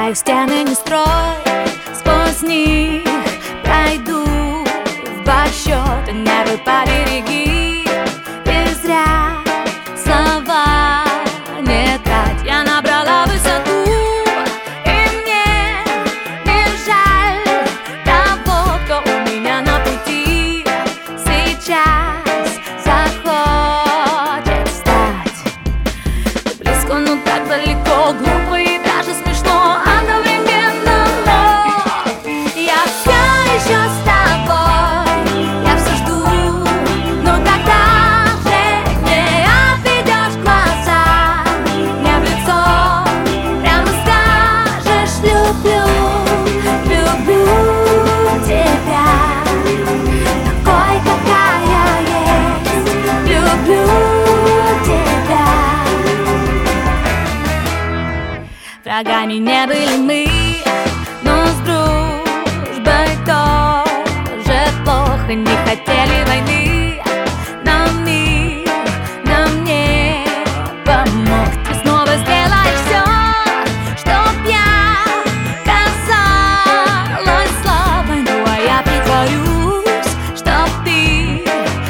Свои стены не строй, сквозь них пройду в расчет, нервы побереги. И зря слова не трать, я набрала высоту, и мне не жаль того, кто у меня на пути сейчас захочет стать. Ты близко, но так далеко, глупо и даже смешно одновременно, но я все еще с тобой, я все жду, но тогда же не отведешь глаза мне в лицо, прямо скажешь: люблю, люблю тебя, такой, какая есть, люблю тебя. Врагами не были мы, но с дружбой тоже плохо. Не хотели войны, но мир нам не помог. Ты снова сделай все, чтоб я казалась слабой, ну а я притворюсь, чтоб ты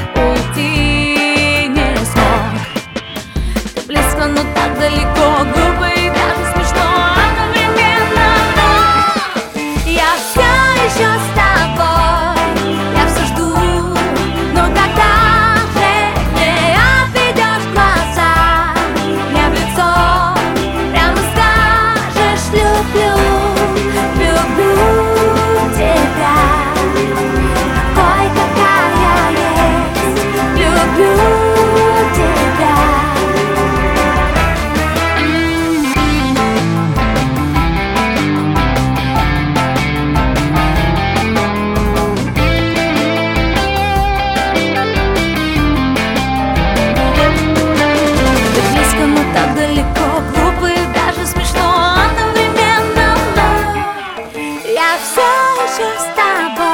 уйти не смог. Ты близко, но так далеко, глупо и даже смешно одновременно, но я все еще с тобой, я все жду, но тогда же не отведешь глаза мне в лицо, прямо скажешь: люблю, люблю тебя, такой, какая есть, люблю тебя. Так далеко, глупо и даже смешно одновременно, но я все еще с тобой.